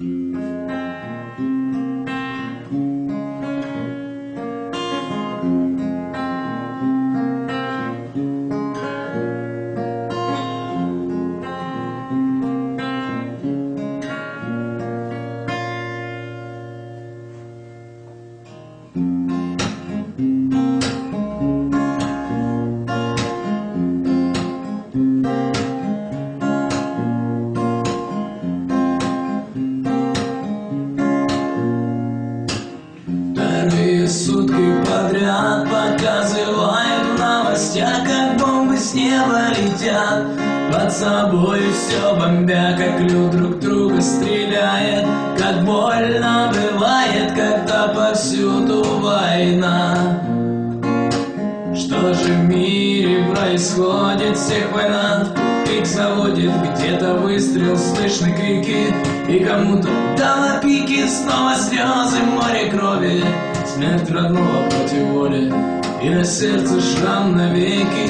Сутки подряд показывают в новостях, как бомбы с неба летят, под собой все бомбя, как лед друг друга стреляет, как больно бывает, когда повсюду война. Что же в мире происходит? Всех война в тупик заводит, где-то выстрел, слышны крики, и кому-то дало пики, снова слезы, море крови. Смерть родного против воли, и на сердце шрам навеки.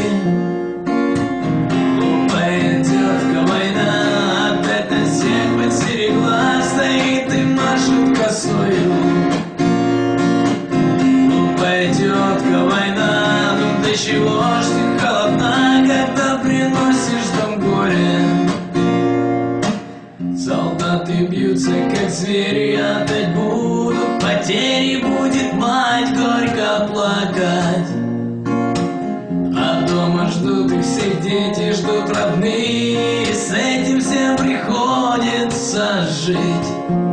Глупая тетка война опять на всех подстерегла, стоит и машет косою. Глупая тетка война, ну до чего ж ты холодна, когда приносишь дом горе? Солдаты бьются, как звери, опять будут потери, будет мать горько плакать. А дома ждут их всех дети, ждут родные, с этим всем приходится жить.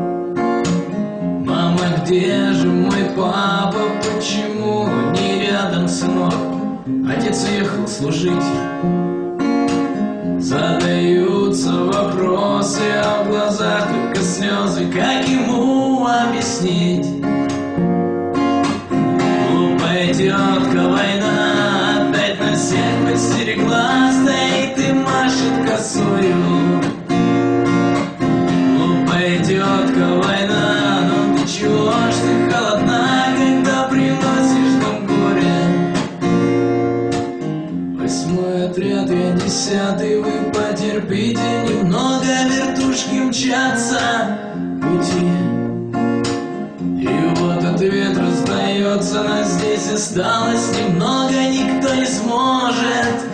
Мама, где же мой папа, почему не рядом, сынок? Отец уехал служить. Задаются вопросы, а в глазах только слезы, как ему объяснить? Глупая тетка война опять на всех подстерегла, стоит и машет косою. Глупая тетка война, ну ты чего ж ты холодна, когда приносишь дом горе? 8-й отряд, я 10-й, вы потерпите немного, вертушки мчатся в пути. И вот ответ раздается, нас здесь осталось немного, никто не сможет